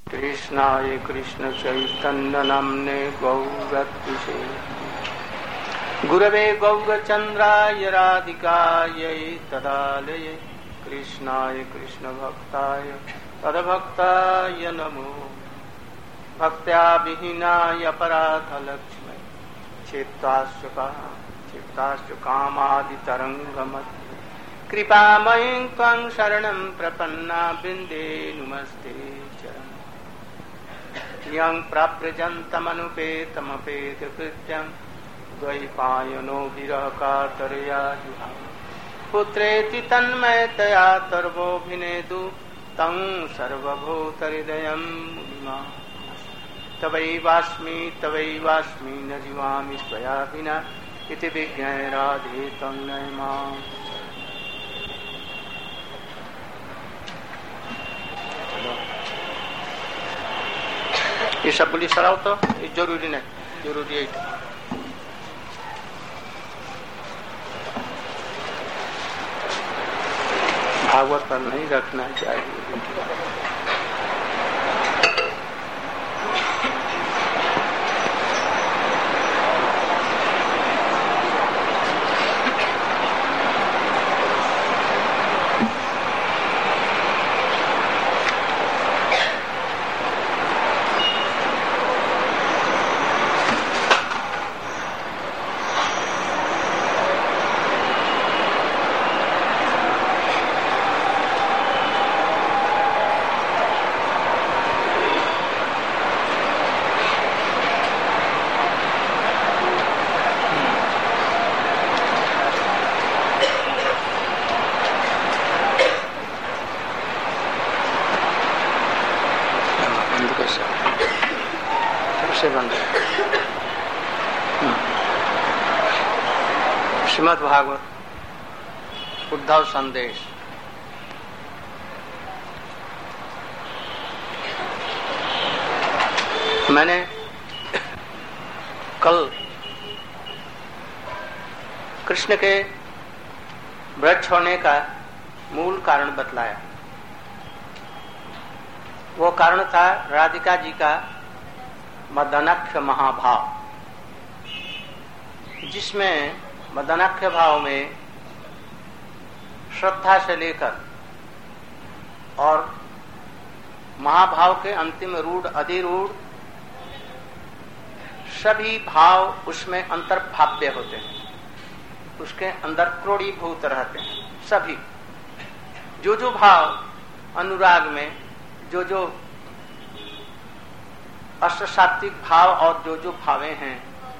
कृष्णाय कृष्ण चैतन्य नाम्ने गौरत्विषे गुरवे गौरचंद्राय राधिकायै तदालये कृष्णाय कृष्ण भक्ताय तद्भक्ताय नमो भक्त्या विहीनाय अपराधलक्ष्मै चित्ताश्च कामादितरङ्गमत् कृपामयीं त्वं शरणं प्रपन्ना बिन्दे नुमस्ते चरणं यं प्राप्यजन्तमनुपेतमपेतकृत्यं द्वैपायनो विरहकातरया जुहाव पुत्रेति तन्मयतया तर्वोऽभिनेदु तं सर्वभूतहृदयं मुनिमा तवैवास्मि न जीवामि त्वया विना इति विज्ञाय राधे तं नय माम्। ये सब बोली सराव तो ये जरूरी नहीं, जरूरी है भागवत पर नहीं रखना चाहिए। श्रीमद् भागवत उद्धव संदेश। मैंने कल कृष्ण के व्रत छोड़ने का मूल कारण बतलाया। वो कारण था राधिका जी का मदनाख्य महाभाव, जिसमें मदनाख्य भाव में श्रद्धा से लेकर और महाभाव के अंतिम रूढ़ अधिरूढ़ सभी भाव उसमें अंतर्भाव्य होते हैं, उसके अंदर क्रोड़ीभूत रहते हैं। सभी जो जो भाव अनुराग में, जो जो अष्टसात्विक भाव और जो जो भावें हैं,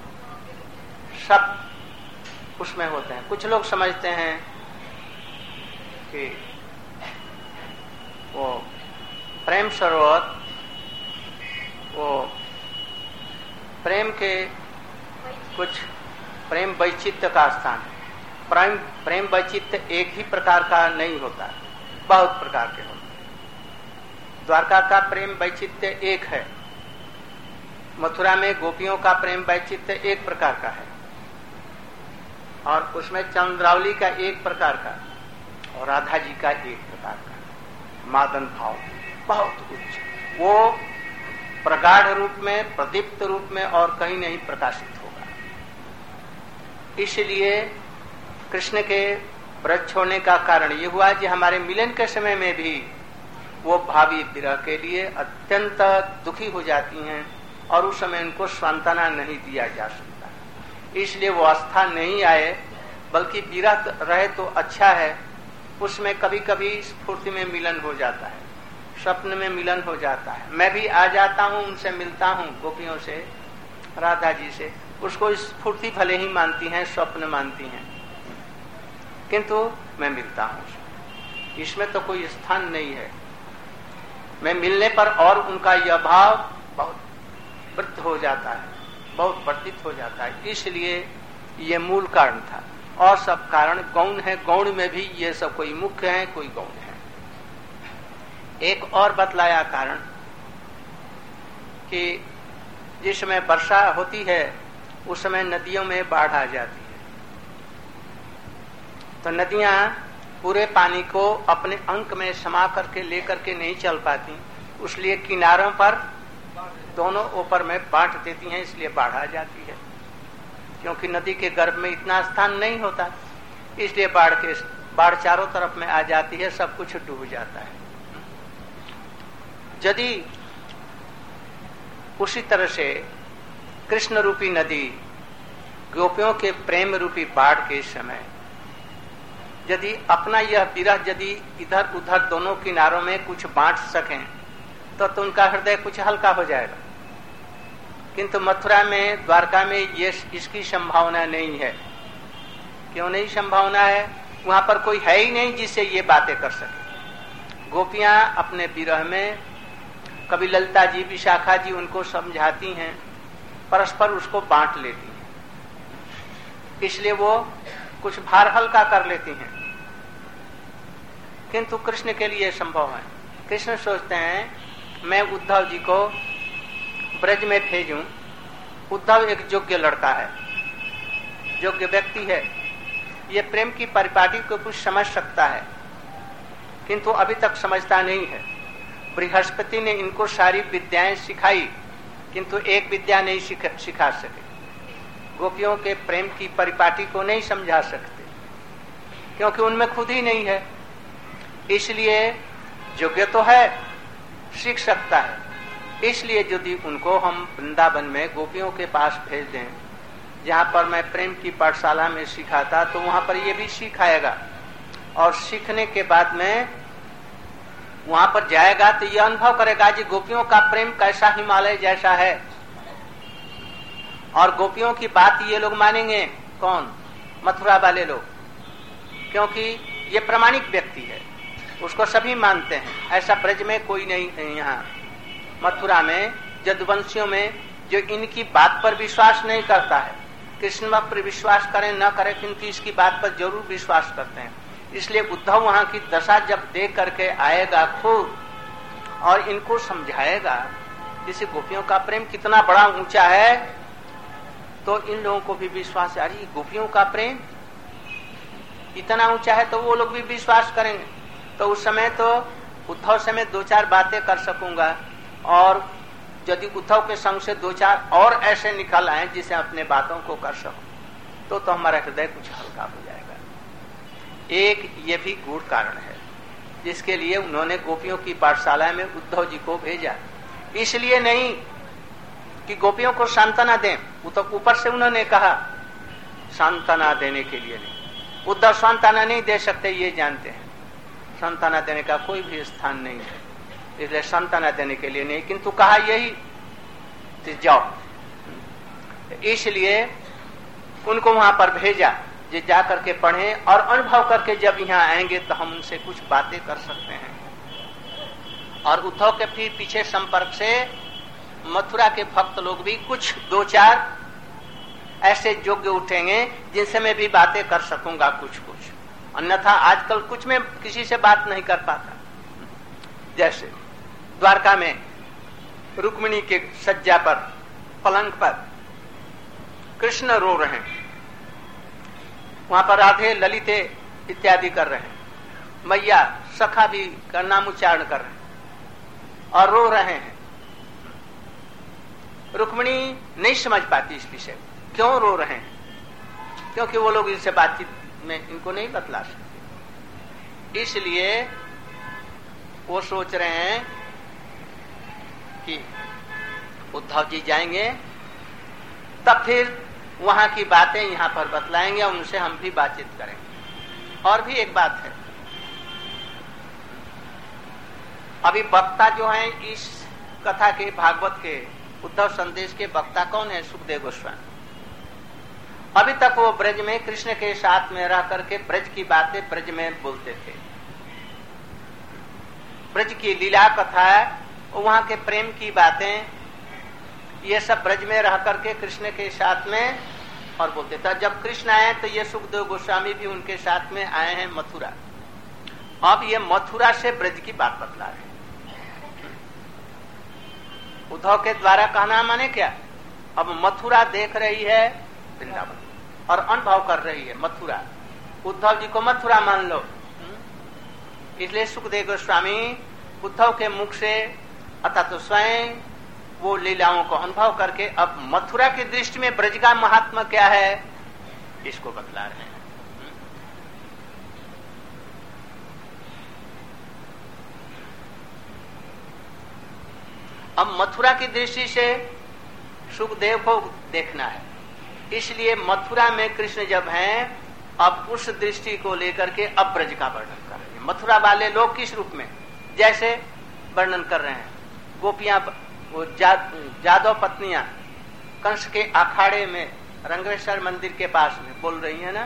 सब उसमें होते हैं। कुछ लोग समझते हैं कि वो प्रेम सरोवर, वो प्रेम के कुछ प्रेम वैचित्र्य का स्थान है। प्रेम वैचित्र्य एक ही प्रकार का नहीं होता, बहुत प्रकार के होते हैं। द्वारका का प्रेम वैचित्र्य एक है, मथुरा में गोपियों का प्रेम वैचित्र्य एक प्रकार का है, और उसमें चंद्रावली का एक प्रकार का और राधा जी का एक प्रकार का मादन भाव बहुत उच्च। वो प्रगाढ़ रूप में, प्रदीप्त रूप में और कहीं नहीं प्रकाशित होगा। इसलिए कृष्ण के व्रत छोड़ने का कारण ये हुआ कि हमारे मिलन के समय में भी वो भावी विरह के लिए अत्यंत दुखी हो जाती हैं और उस समय उनको सांत्वना नहीं दिया जा सकता। इसलिए वो अवस्था नहीं आए, बल्कि विरह रहे तो अच्छा है। उसमें कभी कभी स्फूर्ति में मिलन हो जाता है, स्वप्न में मिलन हो जाता है। मैं भी आ जाता हूँ, उनसे मिलता हूँ, गोपियों से, राधा जी से। उसको स्फूर्ति भले ही मानती हैं, स्वप्न मानती हैं, किंतु मैं मिलता हूँ। इसमें तो कोई स्थान नहीं है। मैं मिलने पर और उनका यह भाव बहुत वृद्ध हो जाता है, बहुत वर्धित हो जाता है। इसलिए ये मूल कारण था, और सब कारण गौण है। गौण में भी ये सब कोई मुख्य है, कोई गौण है। एक और बतलाया कारण कि जिस समय वर्षा होती है उस समय नदियों में बाढ़ आ जाती है, तो नदियां पूरे पानी को अपने अंक में समा करके लेकर के नहीं चल पाती, उसलिए किनारों पर दोनों ऊपर में बांट देती हैं, इसलिए बाढ़ आ जाती है। क्योंकि नदी के गर्भ में इतना स्थान नहीं होता, इसलिए बाढ़ चारों तरफ में आ जाती है, सब कुछ डूब जाता है। यदि उसी तरह से कृष्ण रूपी नदी गोपियों के प्रेम रूपी बाढ़ के समय यदि अपना यह विरह यदि इधर उधर दोनों किनारों में कुछ बांट सकें तो उनका हृदय कुछ हल्का हो जाएगा। किंतु मथुरा में, द्वारका में ये इसकी संभावना नहीं है। क्यों नहीं संभावना है? वहां पर कोई है ही नहीं जिससे ये बातें कर सके। गोपियां अपने विरह में, कभी ललिता जी, विशाखा जी उनको समझाती हैं, परस्पर उसको बांट लेती हैं, इसलिए वो कुछ भार हल्का कर लेती हैं। किंतु कृष्ण के लिए संभव है। कृष्ण सोचते हैं मैं उद्धव जी को ब्रज में भेजूं। उद्धव एक योग्य लड़का है, योग्य व्यक्ति है, ये प्रेम की परिपाटी को कुछ समझ सकता है, किंतु अभी तक समझता नहीं है। बृहस्पति ने इनको सारी विद्याएं सिखाई, किंतु एक विद्या नहीं सिखा सके। गोपियों के प्रेम की परिपाटी को नहीं समझा सकते, क्योंकि उनमें खुद ही नहीं है। इसलिए योग्य तो है, सीख सकता है। इसलिए यदि उनको हम वृंदावन में गोपियों के पास भेज दें, जहां पर मैं प्रेम की पाठशाला में सिखाता, तो वहां पर ये भी सिखाएगा। और सीखने के बाद में वहां पर जाएगा तो यह अनुभव करेगा कि गोपियों का प्रेम कैसा हिमालय जैसा है। और गोपियों की बात ये लोग मानेंगे, कौन? मथुरा वाले लोग, क्योंकि ये प्रामाणिक व्यक्ति है, उसको सभी मानते हैं। ऐसा ब्रज में कोई नहीं है। यहाँ मथुरा में यदुवंशियों में जो इनकी बात पर विश्वास नहीं करता है, कृष्ण पर विश्वास करें न करें, किंतु इसकी बात पर जरूर विश्वास करते हैं। इसलिए उद्धव वहां की दशा जब देख करके आएगा खुद और इनको समझाएगा जैसे गोपियों का प्रेम कितना बड़ा ऊंचा है, तो इन लोगों को भी विश्वास है, अरे गोपियों का प्रेम इतना ऊंचा है, तो वो लोग भी विश्वास करेंगे। तो उस समय तो उद्धव से मैं दो चार बातें कर सकूंगा, और यदि उद्धव के संग से दो चार और ऐसे निकल आए जिसे अपने बातों को कर सकूं, तो हमारा हृदय कुछ हल्का हो जाएगा। एक ये भी गूढ़ कारण है जिसके लिए उन्होंने गोपियों की पाठशाला में उद्धव जी को भेजा। इसलिए नहीं कि गोपियों को सांत्वना दें, वो तो ऊपर से उन्होंने कहा, सांत्वना देने के लिए नहीं। उद्धव सांत्वना नहीं दे सकते, ये जानते हैं। सांत्वना देने का कोई भी स्थान नहीं है, इसलिए सांत्वना देने के लिए नहीं, किंतु कहा यही जाओ। इसलिए उनको वहां पर भेजा, जो जा करके पढ़े और अनुभव करके जब यहाँ आएंगे तो हम उनसे कुछ बातें कर सकते हैं। और उद्धव के फिर पीछे संपर्क से मथुरा के भक्त लोग भी कुछ दो चार ऐसे योग्य उठेंगे जिनसे मैं भी बातें कर सकूंगा कुछ। अन्यथा आजकल कुछ में किसी से बात नहीं कर पाता। जैसे द्वारका में रुक्मिणी के सज्जा पर, पलंग पर कृष्ण रो रहे हैं, वहां पर राधे ललिते इत्यादि कर रहे हैं, मैया सखा भी का नाम उच्चारण कर रहे हैं और रो रहे हैं। रुक्मिणी नहीं समझ पाती इस विषय, क्यों रो रहे हैं, क्योंकि वो लोग इनसे बातचीत में इनको नहीं बतला सकते। इसलिए वो सोच रहे हैं कि उद्धव जी जाएंगे तब फिर वहां की बातें यहाँ पर बतलाएंगे और उनसे हम भी बातचीत करेंगे। और भी एक बात है, अभी वक्ता जो है इस कथा के, भागवत के, उद्धव संदेश के वक्ता कौन है? सुखदेव गोस्वामी। अभी तक वो ब्रज में कृष्ण के साथ में रह करके ब्रज की बातें ब्रज में बोलते थे। ब्रज की लीला कथा, वहां के प्रेम की बातें, ये सब ब्रज में रह करके कृष्ण के साथ में और बोलते थे। जब कृष्ण आए तो ये सुखदेव गोस्वामी भी उनके साथ में आए हैं मथुरा। अब ये मथुरा से ब्रज की बात बतला रहे हैं। उद्धव के द्वारा कहना माने क्या? अब मथुरा देख रही है वृंदावन और अनुभव कर रही है मथुरा। उद्धव जी को मथुरा मान लो। इसलिए सुखदेव गोस्वामी उद्धव के मुख से अतः तो स्वयं वो लीलाओं को अनुभव करके अब मथुरा की दृष्टि में ब्रज का महात्मा क्या है इसको बतला रहे हैं। अब मथुरा की दृष्टि से सुखदेव को देखना है, इसलिए मथुरा में कृष्ण जब हैं अब उस दृष्टि को लेकर के अब ब्रज का वर्णन कर रहे हैं। मथुरा वाले लोग किस रूप में, जैसे वर्णन कर रहे हैं गोपियां, वो जादव पत्नियां कंस के अखाड़े में रंगेश्वर मंदिर के पास में बोल रही है ना,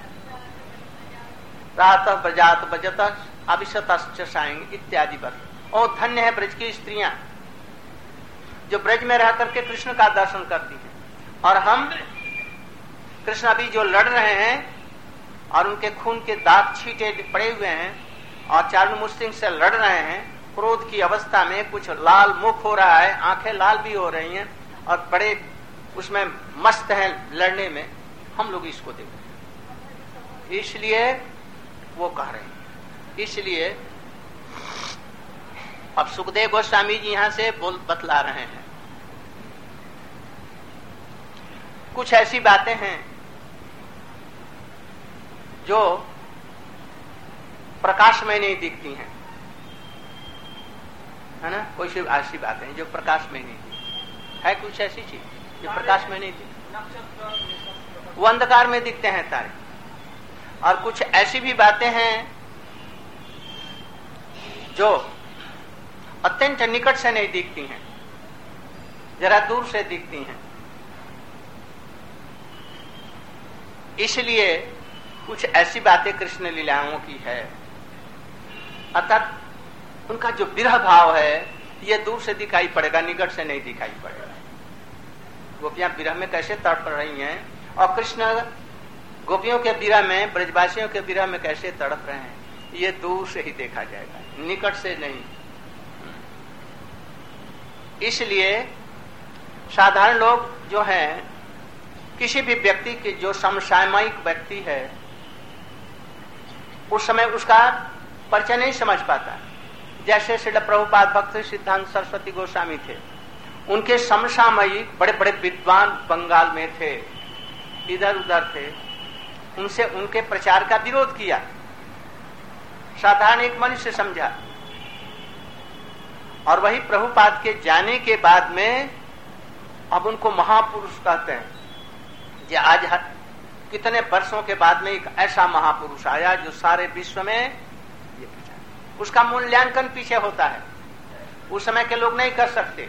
रात ब्रजात बजत अभिशत साएंगे इत्यादि पर। और धन्य है ब्रज की स्त्रियां जो ब्रज में रह करके कृष्ण का दर्शन करती हैं। और हम कृष्ण अभी जो लड़ रहे हैं और उनके खून के दाग छींटे पड़े हुए हैं और चारण मुस्लिम से लड़ रहे हैं, क्रोध की अवस्था में कुछ लाल मुख हो रहा है, आंखें लाल भी हो रही हैं और बड़े उसमें मस्त हैं लड़ने में, हम लोग इसको देख रहे हैं। इसलिए वो कह रहे हैं, इसलिए अब सुखदेव गोस्वामी जी यहां से बतला रहे हैं। कुछ ऐसी बातें हैं जो प्रकाश में नहीं दिखती हैं, है ना, कोई सी ऐसी बातें जो प्रकाश में नहीं दिखती है, कुछ ऐसी चीज जो प्रकाश में नहीं दिखती, वो अंधकार में दिखते हैं तारे। और कुछ ऐसी भी बातें हैं जो अत्यंत निकट से नहीं दिखती हैं, जरा दूर से दिखती हैं। इसलिए कुछ ऐसी बातें कृष्ण लीलाओं की है, अर्थात उनका जो विरह भाव है ये दूर से दिखाई पड़ेगा, निकट से नहीं दिखाई पड़ेगा। गोपियां विरह में कैसे तड़प रही हैं और कृष्ण गोपियों के विरह में, ब्रजवासियों के विरह में कैसे तड़प रहे हैं, ये दूर से ही देखा जाएगा, निकट से नहीं। इसलिए साधारण लोग जो हैं, किसी भी व्यक्ति के जो समसामयिक व्यक्ति है उस समय उसका परिचय नहीं समझ पाता। जैसे श्रील प्रभुपाद भक्त सिद्धांत सरस्वती गोस्वामी थे, उनके समसामयिक बड़े बड़े विद्वान बंगाल में थे, इधर उधर थे, उनसे उनके प्रचार का विरोध किया, साधारण एक मनुष्य समझा। और वही प्रभुपाद के जाने के बाद में अब उनको महापुरुष कहते हैं। जे आज कितने वर्षों के बाद में एक ऐसा महापुरुष आया जो सारे विश्व में ये प्रचार, उसका मूल्यांकन पीछे होता है, उस समय के लोग नहीं कर सकते।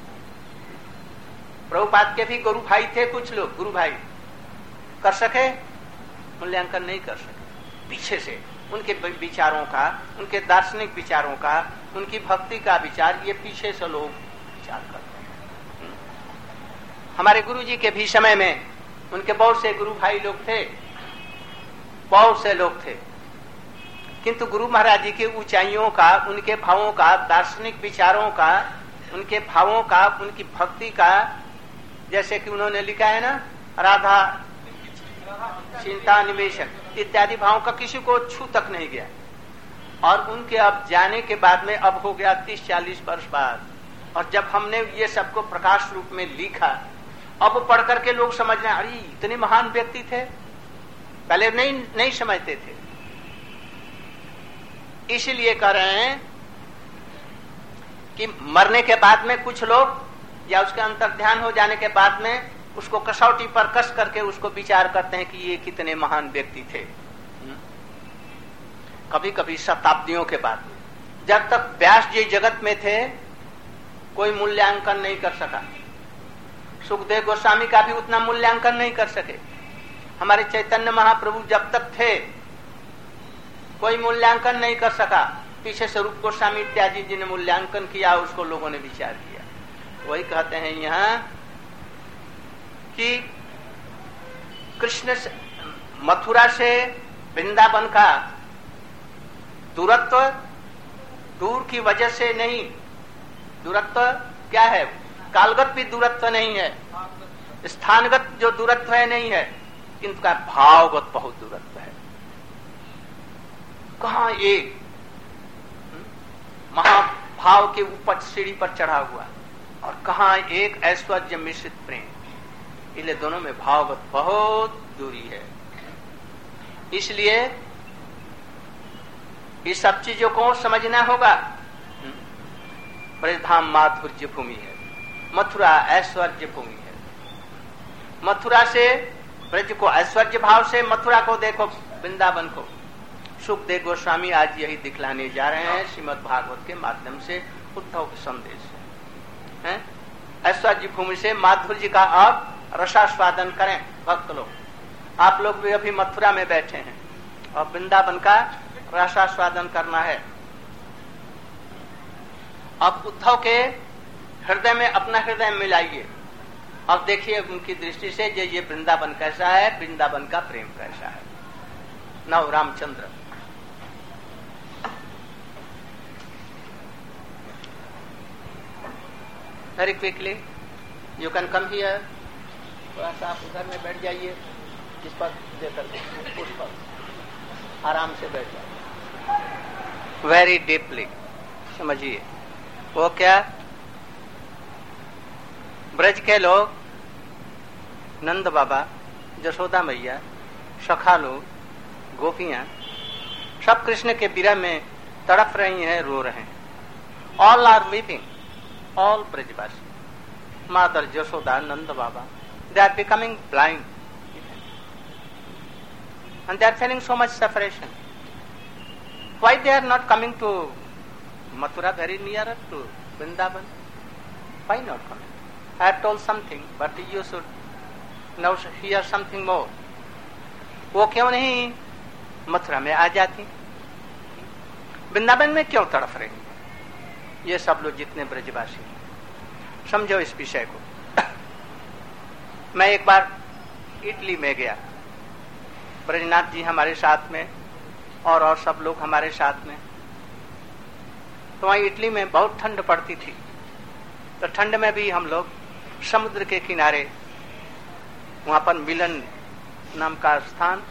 प्रभुपाद के भी गुरु भाई थे, कुछ लोग गुरु भाई कर सके, मूल्यांकन नहीं कर सके। पीछे से उनके विचारों का, उनके दार्शनिक विचारों का, उनकी भक्ति का विचार, ये पीछे से लोग विचार करते हैं। हमारे गुरु जी के भी समय में उनके बहुत से गुरु भाई लोग थे, बहुत से लोग थे, किंतु गुरु महाराज जी की ऊंचाइयों का, उनके भावों का, दार्शनिक विचारों का, उनके भावों का, उनकी भक्ति का, जैसे कि उन्होंने लिखा है ना, राधा चिंता निवेशन इत्यादि भावों का किसी को छू तक नहीं गया। और उनके अब जाने के बाद में अब हो गया 30-40 वर्ष बाद, और जब हमने ये सबको प्रकाश रूप में लिखा, अब पढ़ करके लोग समझ रहे हैं, अरे इतने महान व्यक्ति थे, पहले नहीं समझते थे। इसलिए कह रहे हैं कि मरने के बाद में कुछ लोग या उसके अंतर ध्यान हो जाने के बाद में उसको कसौटी पर कस करके उसको विचार करते हैं कि ये कितने महान व्यक्ति थे। कभी कभी शताब्दियों के बाद, जब तक व्यास जी जगत में थे कोई मूल्यांकन नहीं कर सका, सुखदेव गोस्वामी का भी उतना मूल्यांकन नहीं कर सके, हमारे चैतन्य महाप्रभु जब तक थे कोई मूल्यांकन नहीं कर सका, पीछे से रूप गोस्वामी इत्यादि जी ने मूल्यांकन किया, उसको लोगों ने विचार किया। वही कहते हैं यहाँ कि कृष्ण से, मथुरा से वृंदावन का दूरत्व दूर की वजह से नहीं, दूरत्व क्या है, कालगत भी दूरत्व नहीं है, स्थानगत जो दूरत्व है नहीं है, किंतु का भावगत बहुत दूरत्व है। कहा एक भाव के ऊपर सीढ़ी पर चढ़ा हुआ, और कहाँ एक ऐश्वर्य मिश्रित प्रेम, इसलिए दोनों में भावगत बहुत दूरी है। इसलिए इस सब चीजों को समझना होगा। ब्रजधाम माधुर्य भूमि है, मथुरा ऐश्वर्य भूमि है। मथुरा से ब्रज को ऐश्वर्य भाव से, मथुरा को देखो वृंदावन को। सुखदेव गोस्वामी आज यही दिखलाने जा रहे हैं श्रीमद् भागवत के माध्यम से, उद्धव के संदेश है। ऐश्वर्य भूमि से माधुर्य का आप रसास्वादन करें भक्त लोग। आप लोग भी अभी मथुरा में बैठे हैं और वृंदावन का रसास्वादन करना है। अब उद्धव के हृदय में अपना हृदय मिलाइए और देखिए उनकी दृष्टि से ये वृंदावन कैसा है, वृंदावन का प्रेम कैसा है। Now Ramchandra very quickly you can come here. थोड़ा सा आप उधर में बैठ जाइए, इस पर देकर उस पर आराम से बैठ जाइए, वेरी डीपली समझिए। वो क्या, ब्रज के लोग, नंद बाबा, जशोदा मैया, सखा लोग, गोपियां सब कृष्ण के विरह में तड़प रही हैं, रो रहे हैं। All are weeping, all Brajwasi, mother Jashoda, Nanda Baba, they are becoming blind and they are feeling so much separation. Why they are not coming to Mathura, very nearer to Vrindavan? Why not coming? I have told something, but you should now hear something more. वो क्यों नहीं मथुरा में आ जाती, वृंदावन में क्यों तड़फ रही? ये सब लोग जितने ब्रजवासी समझो इस विषय को। मैं एक बार इटली में गया, ब्रजनाथ जी हमारे साथ में और सब लोग हमारे साथ में। तो वहीं इटली में बहुत ठंड पड़ती थी, तो ठंड में भी हम लोग समुद्र के किनारे, वहां पर मिलन नाम का स्थान,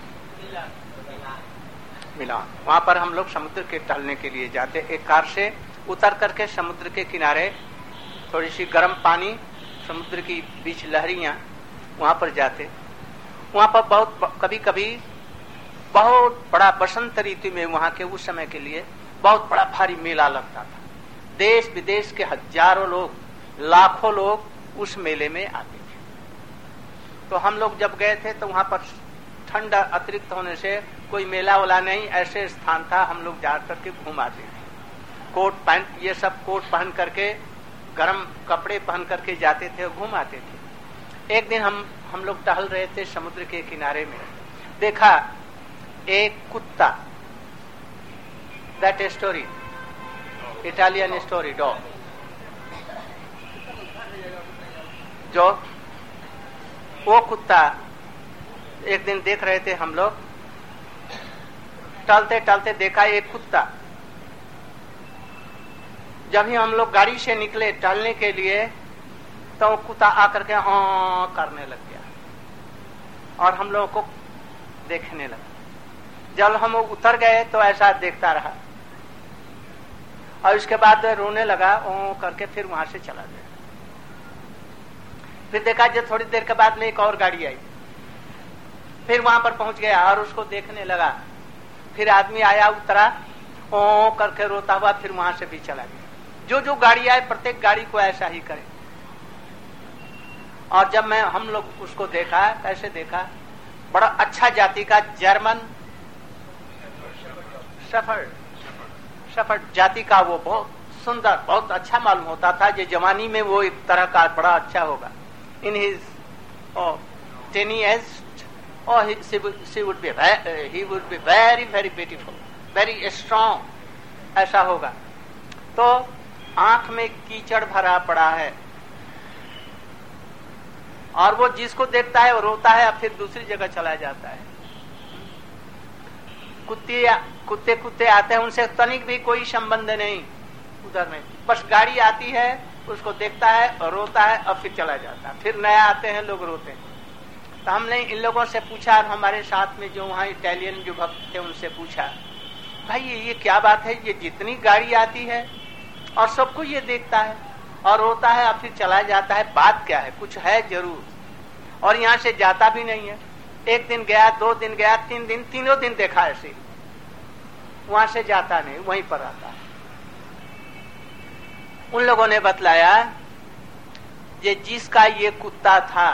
मिलान, वहां पर हम लोग समुद्र के टहलने के लिए जाते। एक कार से उतर करके समुद्र के किनारे, थोड़ी सी गर्म पानी, समुद्र की बीच लहरियां, वहां पर जाते। वहां पर बहुत कभी कभी बहुत बड़ा बसंत ऋतु में वहां के उस समय के लिए बहुत बड़ा भारी मेला लगता था। देश विदेश के हजारों लोग, लाखों लोग उस मेले में आते थे। तो हम लोग जब गए थे तो वहां पर ठंड अतिरिक्त होने से कोई मेला वाला नहीं, ऐसे स्थान था, हम लोग जा करके घूम आते थे। कोट पैंट ये सब कोट पहन करके, गर्म कपड़े पहन करके जाते थे और घूम आते थे। एक दिन हम लोग टहल रहे थे समुद्र के किनारे में, देखा एक कुत्ता, that story, Italian story dog, जो वो कुत्ता एक दिन देख रहे थे हम लोग, टहलते टहलते देखा एक कुत्ता। जब ही हम लोग गाड़ी से निकले टहलने के लिए तो कुत्ता आकर के हाँ करने लग गया और हम लोगों को देखने लगा। जब हम उतर गए तो ऐसा देखता रहा और उसके बाद रोने लगा ओ करके, फिर वहां से चला गया। फिर देखा जब थोड़ी देर के बाद में एक और गाड़ी आई, फिर वहां पर पहुंच गया और उसको देखने लगा। फिर आदमी आया, उतरा, ओ करके रोता हुआ फिर वहां से भी चला गया। जो जो गाड़ी आए प्रत्येक गाड़ी को ऐसा ही करे। और जब हम लोग उसको देखा, कैसे देखा, बड़ा अच्छा जाति का जर्मन शेफर्ड जाति का, वो बहुत सुंदर, बहुत अच्छा मालूम होता था। ये जवानी में वो एक तरह का बड़ा अच्छा होगा। In his 10 years he would be very very beautiful, very strong, ऐसा होगा। तो आंख में कीचड़ भरा पड़ा है और वो जिसको देखता है वो रोता है और फिर दूसरी जगह चला जाता है। कुत्ते आते हैं, उनसे तनिक भी कोई संबंध नहीं उधर में, बस गाड़ी आती है, उसको देखता है और रोता है और फिर चला जाता है। फिर नया आते हैं, लोग रोते हैं। तो हमने इन लोगों से पूछा, और हमारे साथ में जो वहाँ इटालियन जो भक्त थे उनसे पूछा, भाई ये क्या बात है, ये जितनी गाड़ी आती है और सबको ये देखता है और रोता है और फिर चला जाता है। बात क्या है? कुछ है जरूर, और यहाँ से जाता भी नहीं है। एक दिन गया, 2 दिन गया, 3 दिन, तीनों दिन देखा ऐसे, वहां से जाता नहीं, वहीं पर आता है। उन लोगों ने बतलाया ये जिसका ये कुत्ता था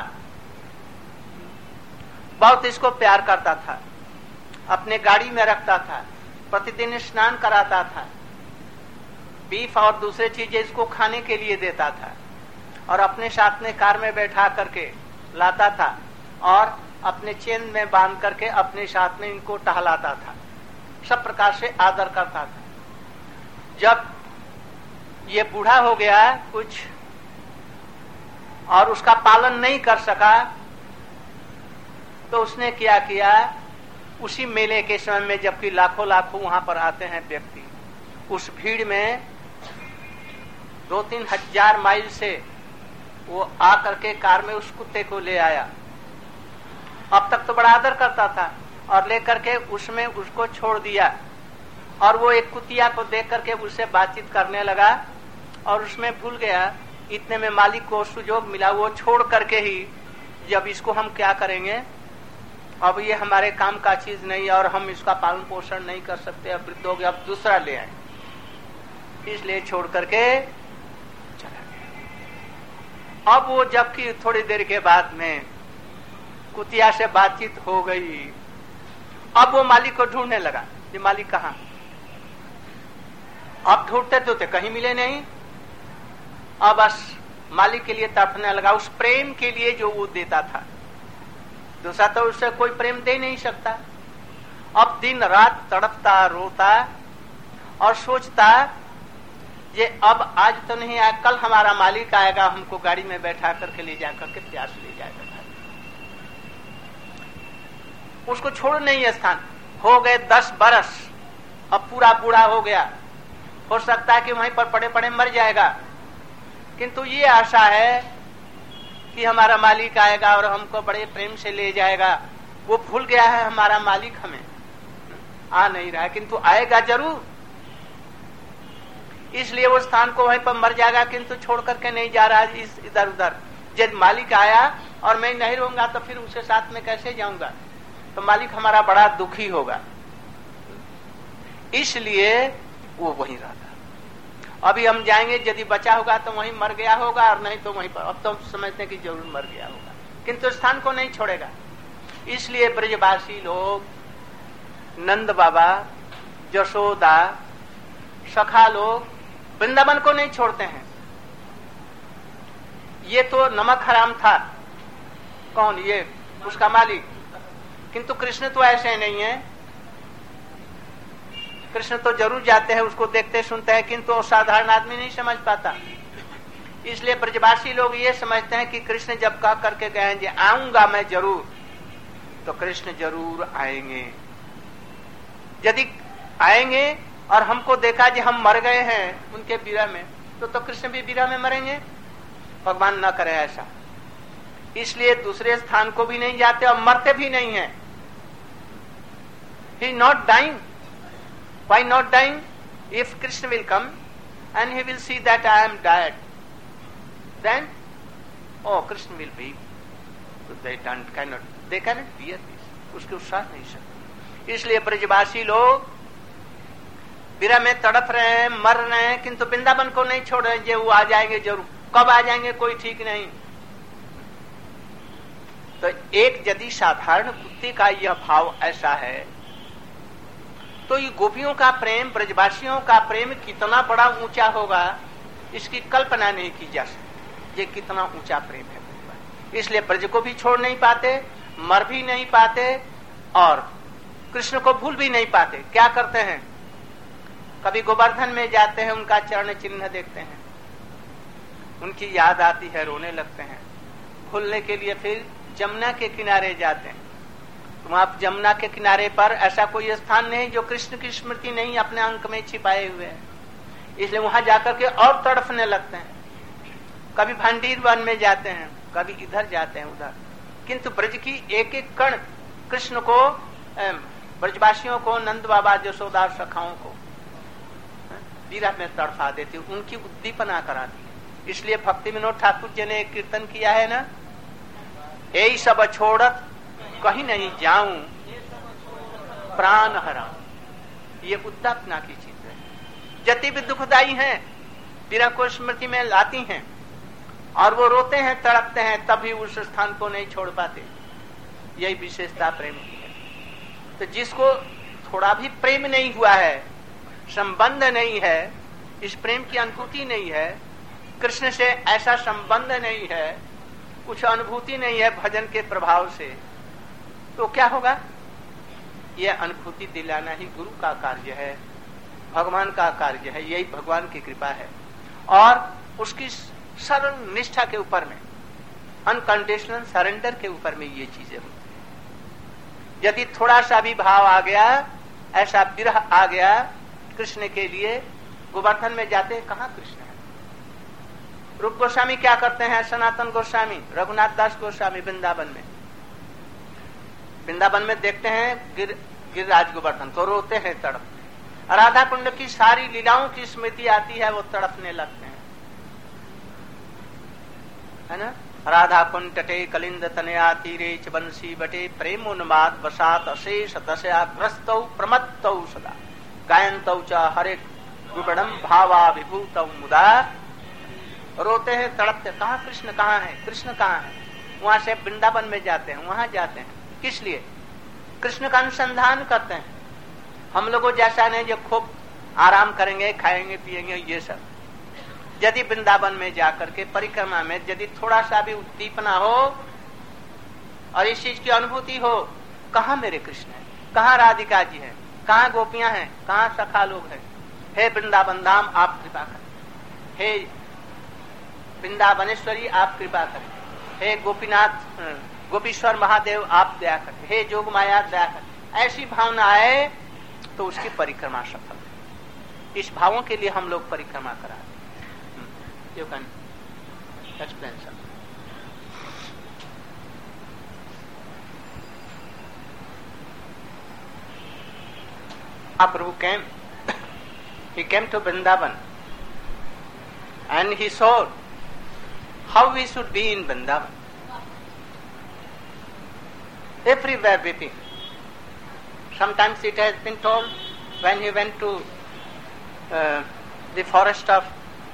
बहुत इसको प्यार करता था, अपने गाड़ी में रखता था, प्रतिदिन स्नान कराता था, बीफ और दूसरे चीजें इसको खाने के लिए देता था, और अपने साथ में कार में बैठा करके लाता था और अपने चेन में बांध करके अपने साथ में इनको टहलाता था, सब प्रकार से आदर करता था। जब ये बूढ़ा हो गया कुछ और उसका पालन नहीं कर सका, तो उसने क्या किया, उसी मेले के समय में जबकि लाखों लाखों वहां पर आते हैं व्यक्ति, उस भीड़ में 2-3 हजार माइल से वो आकर के कार में उस कुत्ते को ले आया। अब तक तो बड़ा आदर करता था, और लेकर के उसमें उसको छोड़ दिया, और वो एक कुतिया को देख करके उससे बातचीत करने लगा और उसमें भूल गया। इतने में मालिक को सुजोग मिला, वो छोड़ करके ही जब इसको हम क्या करेंगे, अब ये हमारे काम का चीज नहीं और हम इसका पालन पोषण नहीं कर सकते, अब वृद्ध हो गया, अब दूसरा ले आए, इसलिए छोड़ करके चला गया। अब वो जबकि थोड़ी देर के बाद में कुतिया से बातचीत हो गई, अब वो मालिक को ढूंढने लगा, ये मालिक कहाँ? अब ढूंढते ढूंढते कहीं मिले नहीं, अब बस मालिक के लिए तड़पने लगा, उस प्रेम के लिए जो वो देता था। दूसरा तो उससे कोई प्रेम दे नहीं सकता। अब दिन रात तड़पता, रोता और सोचता ये अब आज तो नहीं आया, कल हमारा मालिक आएगा, हमको गाड़ी में बैठा करके ले जा करके प्यास ले जाएगा। उसको छोड़ नहीं स्थान। हो गए 10 बरस, अब पूरा बूढ़ा हो गया, हो सकता है कि वहीं पर पड़े पड़े मर जाएगा, किंतु ये आशा है कि हमारा मालिक आएगा और हमको बड़े प्रेम से ले जाएगा। वो भूल गया है हमारा मालिक हमें आ नहीं रहा है, किंतु आएगा जरूर, इसलिए वो स्थान को वहीं पर मर जाएगा, किंतु छोड़ करके नहीं जा रहा इस इधर उधर। जब मालिक आया और मैं नहीं रहूंगा तो फिर उसके साथ में कैसे जाऊंगा, तो मालिक हमारा बड़ा दुखी होगा, इसलिए वो वहीं रहता। अभी हम जाएंगे, यदि बचा होगा तो वहीं मर गया होगा, और नहीं तो वहीं पर। अब तो समझते हैं कि जरूर मर गया होगा, किंतु स्थान को नहीं छोड़ेगा। इसलिए ब्रजवासी लोग, नंद बाबा, यशोदा, सखा लोग वृंदावन को नहीं छोड़ते हैं। ये तो नमक हराम था, कौन? ये उसका मालिक, किंतु कृष्ण तो ऐसे नहीं है। कृष्ण तो जरूर जाते हैं, उसको देखते सुनते हैं, किंतु साधारण आदमी नहीं समझ पाता। इसलिए ब्रजवासी लोग ये समझते हैं कि कृष्ण जब कह करके गए हैं आऊंगा मैं जरूर, तो कृष्ण जरूर आएंगे। यदि आएंगे और हमको देखा कि हम मर गए हैं उनके विरह में, तो कृष्ण भी विरह में मरेंगे। भगवान न करे ऐसा, इसलिए दूसरे स्थान को भी नहीं जाते और मरते भी नहीं है। He is not dying. Why not dying? If Krishna will come and he will see that I am dead, then Krishna will be. They cannot bear this. उसके उत्साह नहीं सकते। इसलिए ब्रजवासी लोग विरह में तड़प रहे हैं, मर रहे हैं, किंतु वृंदावन को नहीं छोड़ रहे। जो वो आ जाएंगे जरूर, कब आ जाएंगे कोई ठीक नहीं। तो एक यदि साधारण कुत्ते का यह भाव ऐसा है, तो ये गोपियों का प्रेम, ब्रजवासियों का प्रेम कितना बड़ा ऊंचा होगा, इसकी कल्पना नहीं की जा सकती। ये कितना ऊंचा प्रेम है। इसलिए ब्रज को भी छोड़ नहीं पाते, मर भी नहीं पाते, और कृष्ण को भूल भी नहीं पाते। क्या करते हैं, कभी गोवर्धन में जाते हैं, उनका चरण चिन्ह देखते हैं, उनकी याद आती है, रोने लगते हैं। भूलने के लिए फिर जमुना के किनारे जाते हैं। वहां जमुना के किनारे पर ऐसा कोई स्थान नहीं जो कृष्ण की स्मृति नहीं अपने अंक में छिपाए हुए है, इसलिए वहां जाकर के और तड़फने लगते हैं। कभी भांडीर वन में जाते हैं, कभी इधर जाते हैं उधर, किंतु ब्रज की एक एक कण कृष्ण को, ब्रजवासियों को, नंद बाबा, यशोदा, सखाओं को विरह में तड़फा देती, उनकी उद्दीपना कराती है। इसलिए भक्ति विनोद ठाकुर जी ने एक कीर्तन किया है ना, यही सब छोड़त कहीं नहीं जाऊं प्राण हराऊं। ये उद्दीपना की चीज है, जति भी दुखदाई है, विरह को स्मृति में लाती हैं और वो रोते हैं, तड़पते हैं, तभी उस स्थान को नहीं छोड़ पाते। यही विशेषता प्रेम की है। तो जिसको थोड़ा भी प्रेम नहीं हुआ है, संबंध नहीं है, इस प्रेम की अनुभूति नहीं है, कृष्ण से ऐसा संबंध नहीं है, कुछ अनुभूति नहीं है भजन के प्रभाव से, तो क्या होगा? यह अनुभूति दिलाना ही गुरु का कार्य है, भगवान का कार्य है। यही भगवान की कृपा है और उसकी सरल निष्ठा के ऊपर में, अनकंडीशनल सरेंडर के ऊपर में ये चीजें होती है। यदि थोड़ा सा भी भाव आ गया, ऐसा विरह आ गया कृष्ण के लिए, गोवर्धन में जाते हैं, कहाँ कृष्ण है? रूप गोस्वामी क्या करते हैं? सनातन गोस्वामी, रघुनाथ दास गोस्वामी वृंदावन में देखते हैं गिरिराज गोवर्धन को, रोते हैं, तड़पते हैं। राधा कुंड की सारी लीलाओं की स्मृति आती है, वो तड़पने लगते हैं, है ना। राधा कुंड तटे कलिंद तनया तीरे च बंसी बटे प्रेमोन्माद वसात अशेष दशयाग्रस्तौ प्रमत्तौ सदा गायन्तौ च हरे गुणम भावाभिभूतौ मुदा। रोते हैं, तड़पते, कहाँ कृष्ण, कहाँ है कृष्ण, कहाँ है? वहां से वृंदावन में जाते हैं, वहां जाते हैं, किस लिए? कृष्ण का अनुसंधान करते हैं। हम लोगों जैसा नहीं जो खूब आराम करेंगे, खाएंगे, पिएंगे, ये सब। यदि वृंदावन में जाकर के परिक्रमा में यदि थोड़ा सा भी उद्दीपना हो और इस चीज की अनुभूति हो, कहाँ मेरे कृष्ण है, कहाँ राधिका जी है, कहाँ गोपियां हैं, कहाँ सखा लोग हैं? हे वृंदावन धाम आप कृपा करें, हे वृंदावनेश्वरी आप कृपा करें, हे गोपीनाथ गोपीश्वर महादेव आप दया करें, हे जोग माया दया करें। ऐसी भावना आए तो उसकी परिक्रमा सफल है। इस भावों के लिए हम लोग परिक्रमा कराते। You can explain something. Mahaprabhu came. He came to Vrindavan, and he saw how we should be in Vrindavan. Everywhere weeping. Sometimes it has been told when he went to the forest of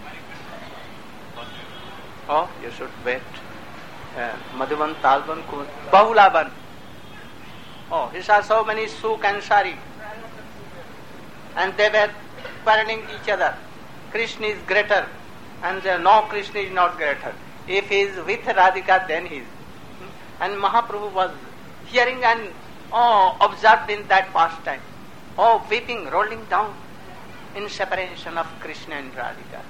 you should wait. Madhuban, Talban, Bahulaban. Oh, he saw so many Suk and Sari. And they were quarreling each other. Krishna is greater. And no, Krishna is not greater. If he is with Radhika, then he is. And Mahaprabhu was hearing and observed in that pastime. Oh, weeping, rolling down in separation of Krishna and Radhika.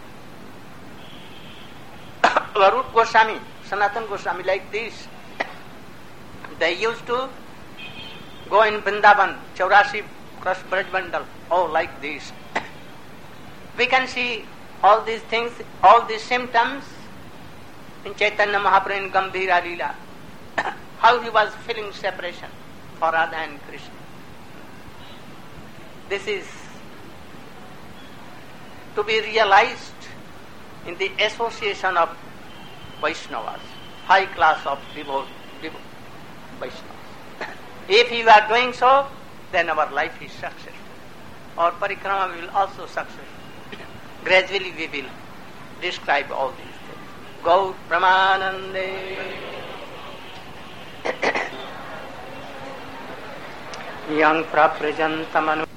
Rupa Goswami, Sanatana Goswami, like this. They used to go in Vrindavan, Chaurasi Krush Braj Bandal, like this. We can see all these things, all these symptoms in Chaitanya Mahaprabhu in Gambhira Leela. How he was feeling separation for Radha and Krishna. This is to be realized in the association of Vaishnavas, high class of devout Vaishnavas. If you are doing so, then our life is successful. Our parikrama will also successful. Gradually we will describe all these things. Gaur Pramanande Yang Praprajantamanu